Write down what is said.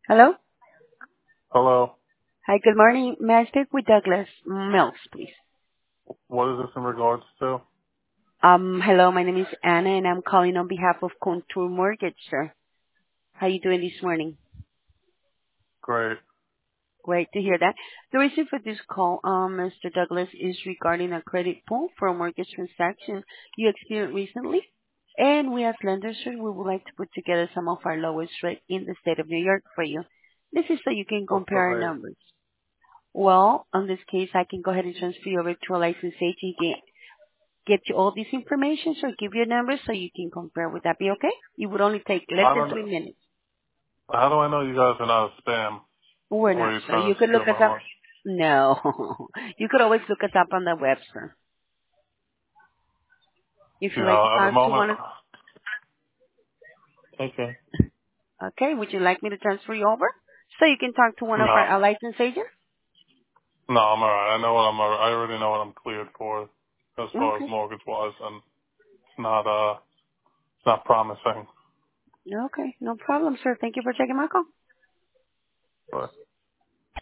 Hello? Hello. Hi, good morning. May I speak with Douglas Mills, please? What is this in regards to? Hello, my name is Anna, and I'm calling on behalf of Contour Mortgage, sir. How you doing this morning? Great. Great to hear that. The reason for this call, Mr. Douglas, is regarding a credit pull for a mortgage transaction you experienced recently. And we as lenders, sir, we would like to put together some of our lowest rate in the state of New York for you. This is so you can What's compare the our rate? numbers. Well, in this case, I can go ahead and transfer you over to a licensed agent, get you all this information, so give you a number so you can compare. Would that be okay? It would only take less I than don't. 3 minutes. How do I know you guys are not a spam? We're Or not, are you sir. trying You to could steal look us my up. money? No. You could always look us up on the web, sir. If You you like to know, at the talk to moment. one of, Okay. okay, would you like me to transfer you over so you can talk to one of No. our licensed agents? No, I'm alright. I know what I already know what I'm cleared for, as far as Okay. mortgage wise, and it's not promising. Okay. No problem, sir. Thank you for taking my call. But